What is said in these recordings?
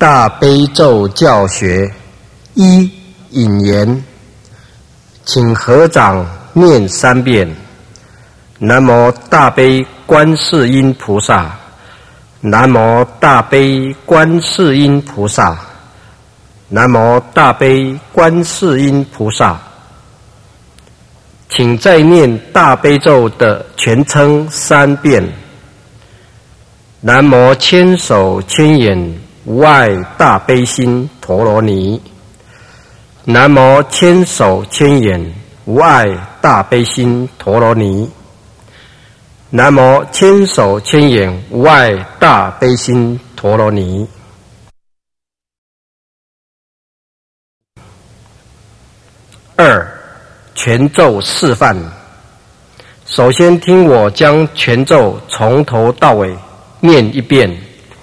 大悲咒教学一引言，请合掌念3遍。南无大悲观世音菩萨，南无大悲观世音菩萨，南无大悲观世音菩萨。请再念大悲咒的全称3遍。南无千手千眼无碍大悲心陀罗尼，南无千手千眼无碍大悲心陀罗尼，南无千手千眼无碍大悲心陀罗尼。2. 全咒示范。首先听我将全咒从头到尾念一遍。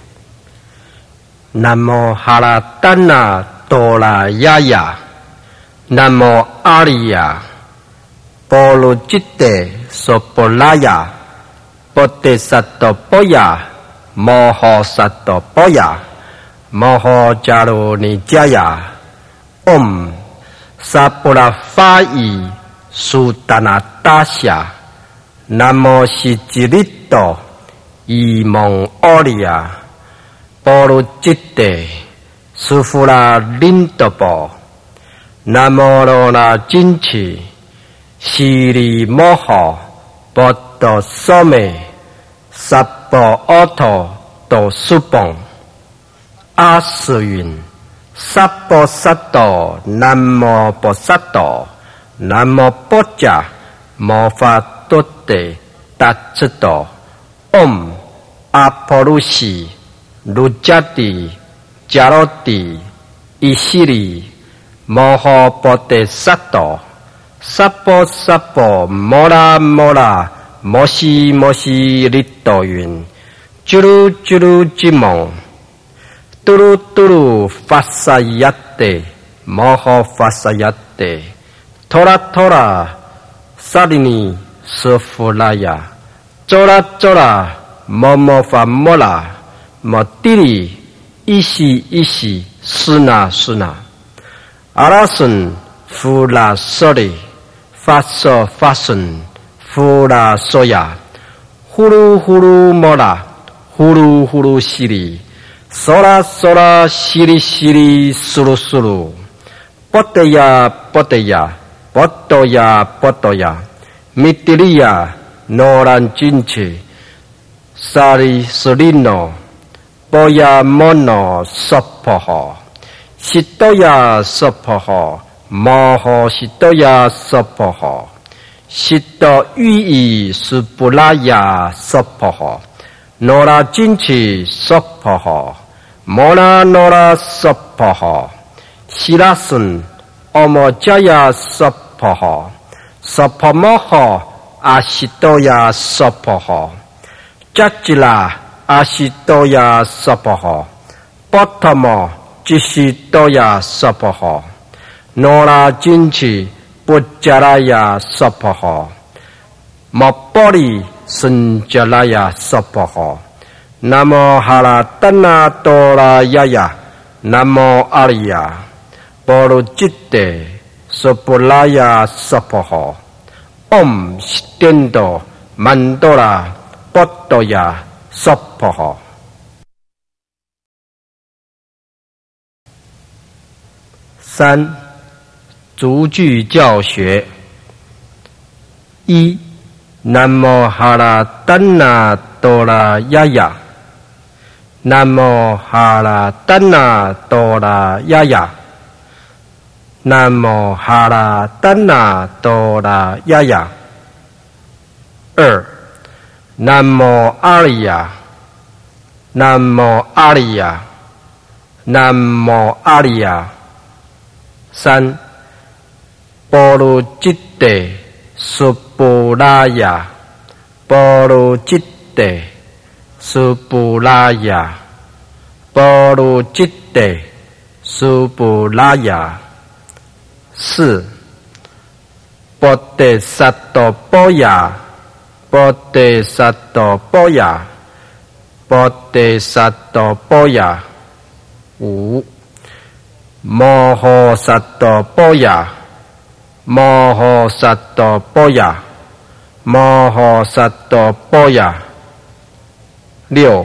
南无哈拉丹那多拉呀呀，南无阿里呀，波罗吉德娑婆拉呀，波德萨多波呀，摩诃萨多波呀，摩诃迦卢尼迦呀，唵萨婆拉法伊苏达那达夏，南无悉吉利多伊蒙奥利亚，波罗吉德苏弗拉林多波，南无罗那金奇悉利摩诃波多娑美萨婆奥陀多苏邦阿斯云萨婆萨多南无波萨多南无波迦摩法多德达智多唵阿婆鲁西卢迦蒂迦罗蒂伊西里摩诃波德萨多萨婆萨婆摩拉摩拉摩西摩西利多云啾噜啾噜吉蒙嘟噜嘟噜法萨亚德摩诃法萨亚德托拉托拉萨利尼舍弗拉雅周拉周拉摩摩法摩拉摩地里伊西伊西斯那斯那阿拉孙弗拉索里法索法孙弗拉索亚呼噜呼噜摩拉呼噜呼噜西里索拉索拉西里西里苏噜苏噜波德亚波德亚波多亚波多亚米迪利亚诺兰金奇萨利斯利诺波亚摩诺娑婆诃悉多亚娑婆诃摩诃悉多亚娑婆诃悉多喻意苏布拉雅娑婆诃诺拉金奇娑婆诃摩拉诺拉娑婆诃悉拉孙阿摩迦亚娑婆诃娑婆摩诃阿悉多亚娑婆诃迦吉拉阿悉多亚娑婆诃波特摩吉悉多亚娑婆诃诺拉金奇布迦拉雅娑婆诃摩波利僧迦拉雅娑婆诃南无哈拉丹那多拉呀呀，南无阿里呀，波罗吉德娑婆拉雅娑婆诃，唵悉颠多曼多拉波多亚娑婆诃。3. 逐句教学。1. 南无哈拉丹那多拉呀呀。南无哈拉丹那多拉呀呀，南无哈拉丹那多拉呀呀。2. 南无阿里呀，南无阿里呀，南无阿里呀。3. 波罗吉德苏布拉雅，波罗吉德苏布拉雅，波罗吉德苏布拉雅。4. 波德萨多波雅，波德萨多波雅，波德萨多波雅。 5. 摩诃萨埵般若，摩诃萨埵般若，摩诃萨埵般若。6.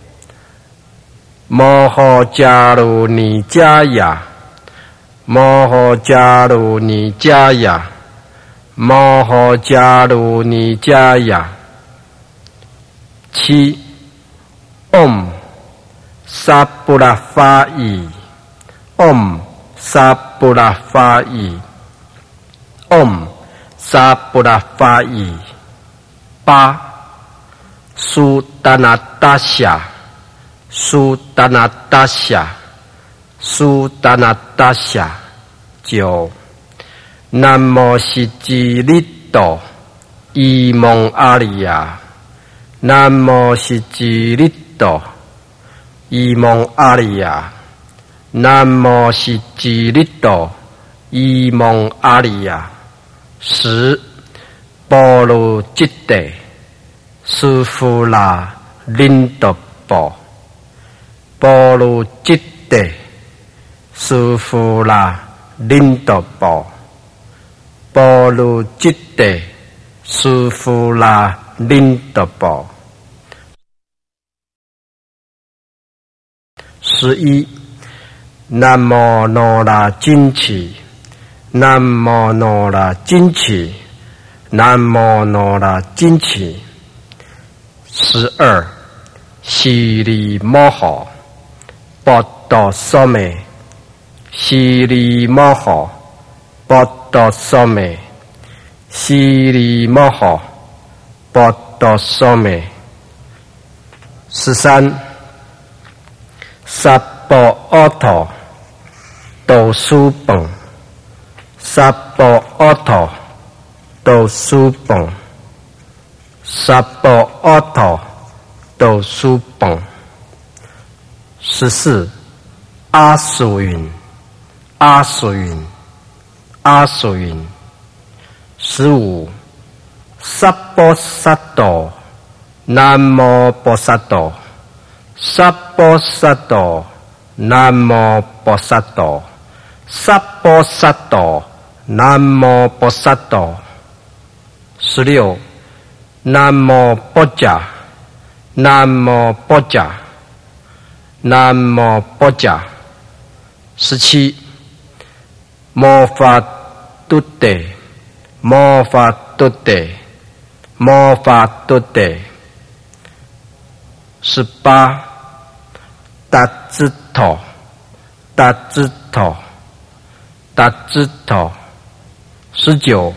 摩诃迦卢尼迦雅，摩诃迦卢尼迦雅，摩诃迦卢尼迦雅。7. Om 萨布拉法伊 ，Om 萨布拉法伊 ，Om 萨布拉法伊。8. 苏达那达夏，苏达那达夏，苏达那达夏。9. 南无悉吉利多伊蒙阿利亚，南无悉吉利多伊蒙阿利亚，南无悉吉利多伊蒙阿利亚。10. 波罗揭谛苏夫拉林多波，波罗揭谛苏夫拉林多波，波罗揭谛苏夫拉林多波。11. 南无罗那金奇，南无罗那金奇，南无罗那金奇。12. 悉利摩诃波多娑美，悉利摩诃波多娑美，悉利摩诃波多娑美。13. 萨婆阿陀多苏本，萨婆阿陀多苏本，萨婆阿陀多苏本。14. 阿苏云，阿苏云，阿苏云。15. 萨婆萨埵南无婆萨埵，萨婆萨埵南无婆萨埵，萨婆萨埵南无婆萨埵。16. 南无般若，南无般若，南无般若。17. 摩法度地，摩法度地，摩法度地。18. 达智陀，达智陀，达智陀。19.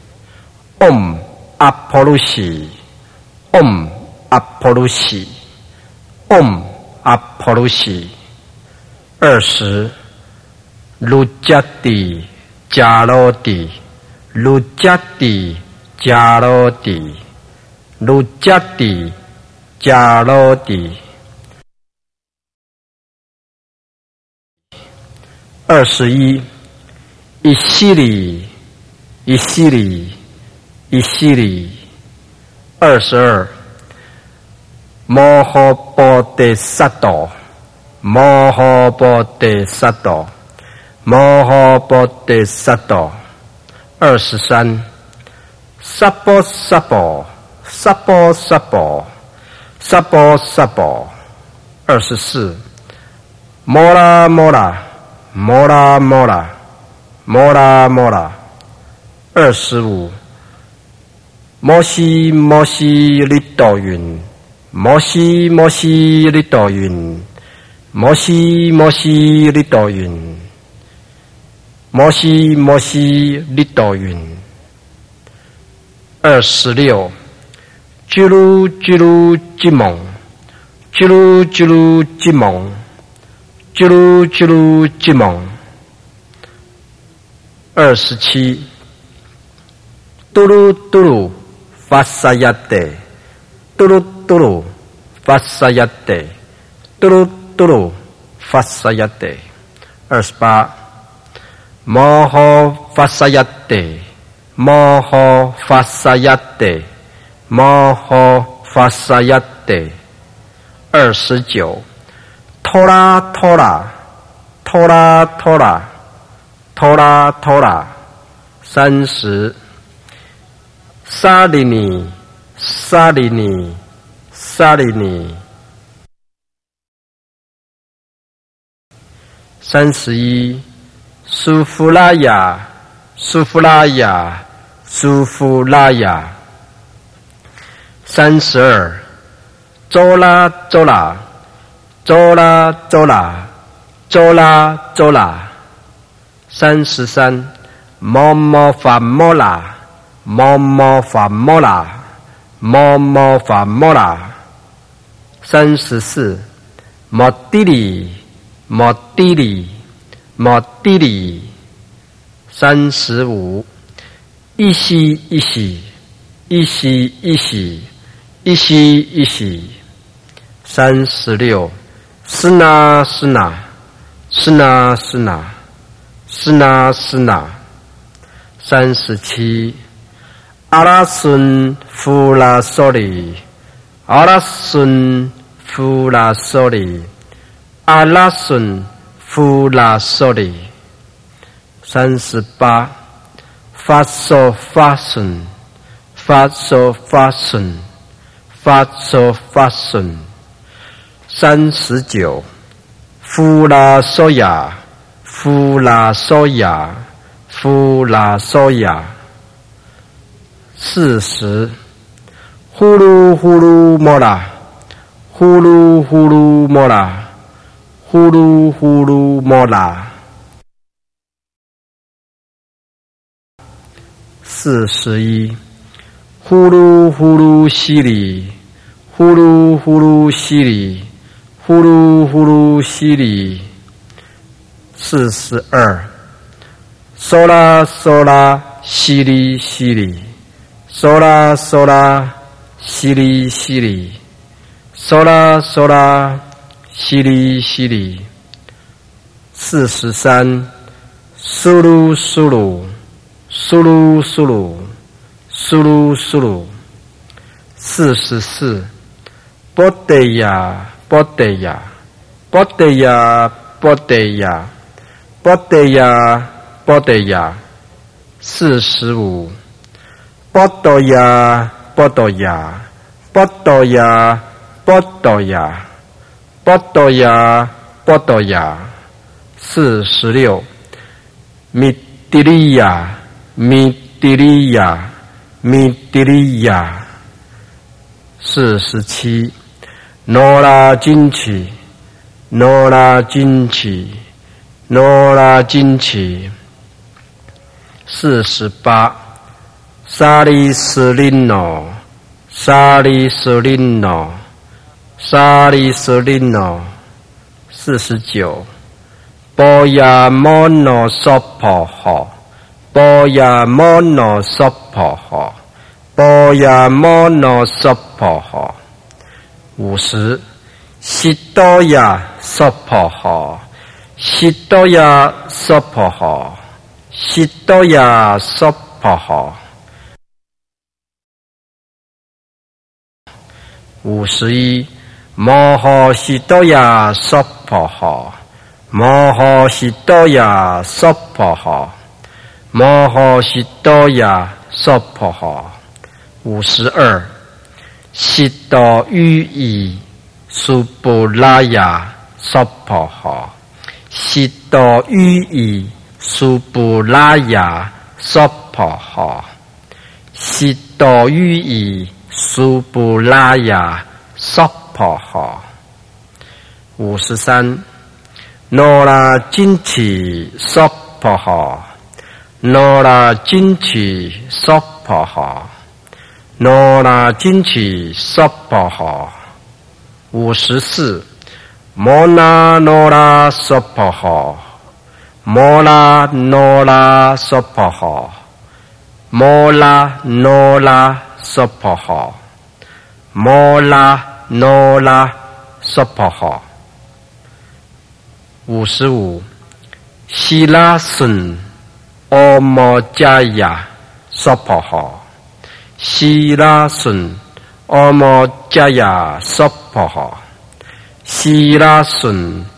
Om 阿婆卢西，Om 阿婆卢西，Om 阿婆卢西。20. 卢迦蒂迦罗蒂，卢迦蒂迦罗蒂，卢迦蒂迦罗蒂。21. 伊西里，伊西里，伊西里。22. 摩诃波提萨埵，摩诃波提萨埵，摩诃波提萨埵。23. 萨婆萨婆，萨婆萨婆，萨婆萨婆。24. 摩拉摩拉，摩拉摩拉，摩拉摩拉。25. 摩西摩西利多云，摩西摩西利多云，摩西摩西利多云，摩西摩西利多云。26. 居鲁居鲁吉蒙，居鲁居鲁吉蒙，居鲁居鲁吉蒙。27. 嘟噜嘟噜发萨亚得，嘟噜嘟噜发萨亚得，嘟噜嘟噜发萨亚得。28. 摩诃发萨亚得，摩诃发萨亚得，摩诃发萨亚得。29. 托拉托拉拖拉拖拉拖拉拖拉30沙里尼沙里尼沙里尼31苏弗拉雅苏弗拉雅苏弗拉雅32周拉周拉周拉周拉周拉周拉33摩摩法摩拉摩摩法摩拉摩摩法摩拉34摩地里摩地里摩地里35一息一息一息一息一息一息36斯那斯那斯那斯那斯那斯那37阿拉孙弗拉索里阿拉孙弗拉索里阿拉孙弗拉索里38发索发顺发索发顺发索发顺39弗拉索亚弗拉索亚弗拉索亚40呼噜呼噜莫拉呼噜呼噜莫拉呼噜呼噜莫拉41呼噜呼噜西里呼噜呼噜西里呼噜呼噜西里42嗦啦嗦啦西里西里嗦啦嗦啦西里西里嗦啦嗦啦西里西里43苏噜苏噜苏噜苏噜苏噜苏噜44波德亚波德亚波德亚波德亚波德亚波德亚45波多亚波多亚波多亚波多亚波多亚波多亚46米迪利亚米迪利亚米迪利亚47诺拉金奇诺拉金奇诺拉金奇48沙利斯林诺沙利斯林诺沙利斯林诺49波亚摩诺娑婆诃波亚摩诺娑婆诃波亚摩诺娑婆诃50悉多亚娑婆诃悉多亚娑婆诃悉多亚娑婆诃51摩诃悉多亚娑婆诃摩诃悉多亚娑婆诃摩诃悉多亚娑婆诃52悉多于夷苏布拉雅娑婆诃悉多于夷苏布拉雅娑婆诃悉多于夷苏布拉雅娑婆诃53诺拉金奇娑婆诃诺拉金奇娑婆诃诺拉金奇娑婆诃54摩那诺拉娑婆诃摩拉诺拉娑婆诃摩拉诺拉娑婆诃摩拉诺拉娑婆诃55希拉孙欧摩迦亚娑婆诃希拉孙欧摩迦亚娑婆诃希拉孙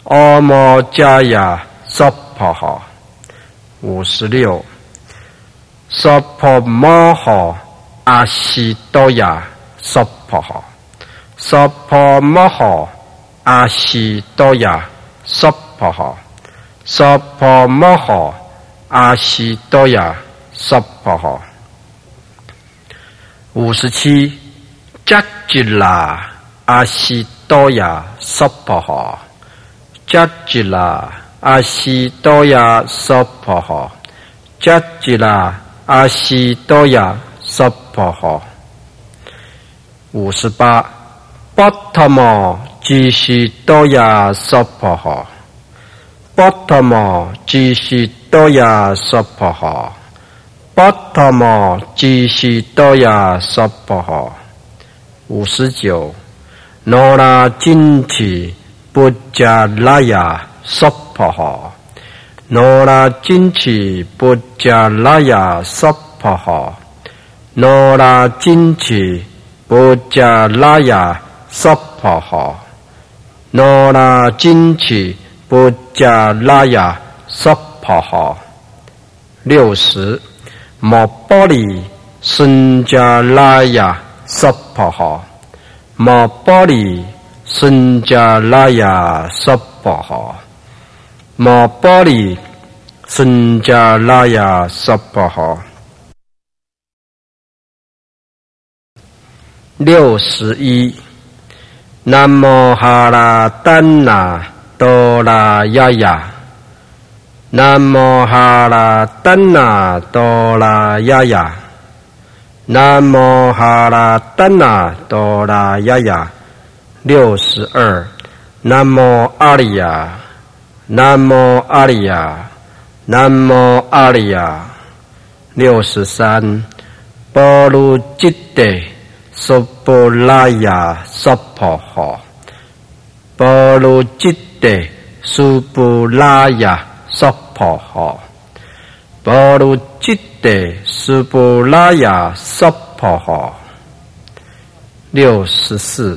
阿摩迦耶娑婆诃。56。娑婆摩诃阿悉多耶娑婆诃。娑婆摩诃阿悉多耶娑婆诃。娑婆摩诃阿悉多耶娑婆诃。57。迦吉拉阿悉多耶娑婆诃。迦吉拉阿悉多耶娑婆诃。迦吉拉阿悉多耶娑婆诃。58。波特摩吉悉多耶娑婆诃。波特摩吉悉多耶娑婆诃。波特摩吉悉多耶娑婆诃。59。那拉金奇布迦拉雅娑婆诃。那拉金奇布迦拉雅娑婆诃。那拉金奇布迦拉雅娑婆诃。那拉金奇布迦拉雅娑婆诃。60。摩波利孙迦拉雅娑婆诃。摩波利孙迦拉雅娑婆诃。摩波利孙迦拉雅娑婆诃。61。南无哈拉丹那多拉呀呀。南无哈拉丹那多拉呀呀。南无哈拉丹那多拉呀呀。62。南无阿里呀。南无阿里呀。南无阿里呀。63。波卢吉德苏布拉雅娑婆诃。波卢吉德苏布拉雅娑婆诃。波卢吉德苏布拉雅娑婆诃。64。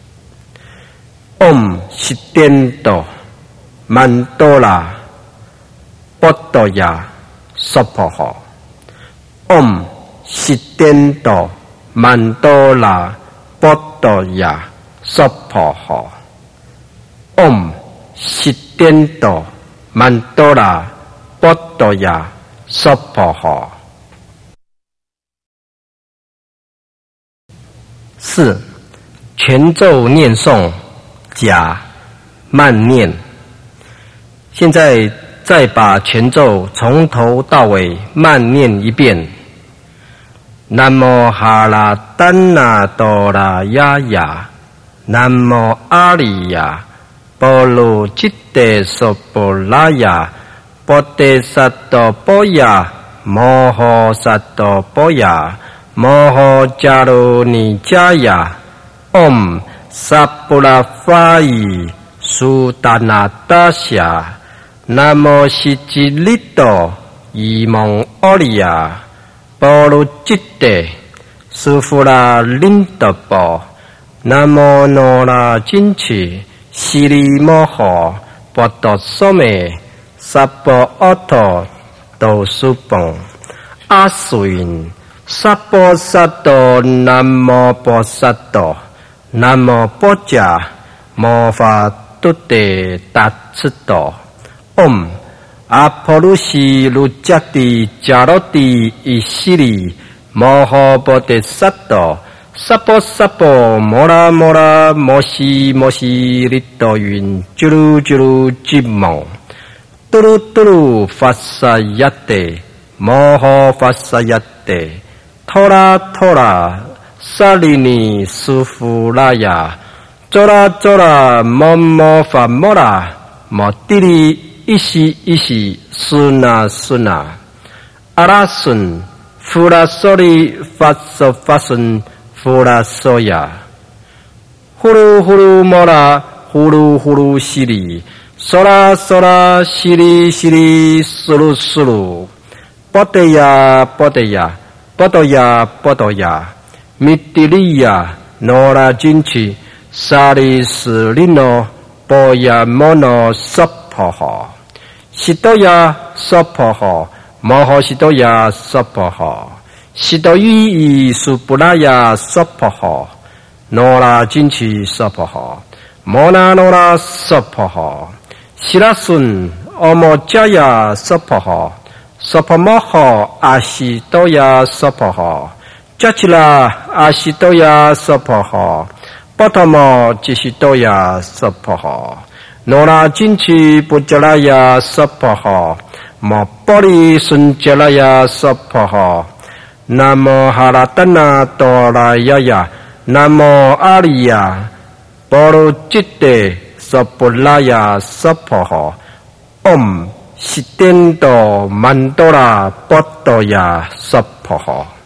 唵悉颠多曼多拉波多雅娑婆诃。唵悉颠多曼多拉波多雅娑婆诃。唵悉颠多曼多拉波多雅娑婆诃。4. 全咒念诵甲慢念。现在再把全咒从头到尾慢念一遍。南无哈拉丹那多拉呀呀。南无阿里呀。波卢吉德娑婆拉雅。波德萨多波雅。摩诃萨多波雅。摩诃迦卢尼迦雅。唵萨布拉法伊苏达那达夏。南无悉吉利多伊蒙奥利亚。波卢吉德苏弗拉林德波。南无那拉金奇悉利摩诃波多娑美萨波奥托多苏蹦阿苏云萨波萨多南无波萨多。南无波迦摩法度得达次多。唵阿婆卢西卢迦蒂迦罗蒂伊西里摩诃波德萨多。萨婆萨婆摩拉摩拉摩西摩西利多云啾噜啾噜吉蒙嘟噜嘟噜法萨呀德摩诃法萨呀德托拉托拉萨利尼苏弗拉雅。佐拉佐拉摩摩法摩拉摩地利伊西伊西苏那苏那阿拉孙弗拉索利法索法孙弗拉索亚。呼噜呼噜摩拉呼噜呼噜西里索拉索拉西里西里苏噜苏噜波德亚波德亚波多亚波多亚米蒂利亚诺拉金奇萨利斯利诺波呀摩那娑婆诃，悉多呀娑婆诃，摩诃悉多呀娑婆诃，悉多于苏布拉呀娑婆诃，罗拉金奇娑婆诃，摩那罗拉娑婆诃，悉拉顺阿摩迦呀娑婆诃，娑婆摩诃阿悉多呀娑婆诃，迦吉拉阿悉多呀娑婆诃，波陀摩吉悉多呀娑婆诃，罗拉金奇布迦拉呀娑婆诃，摩波利顺迦拉呀娑婆诃，南无哈拉达那多拉呀呀，南无阿利呀波罗揭谛娑婆拉呀娑婆诃，唵悉颠多曼多拉波多呀娑婆诃。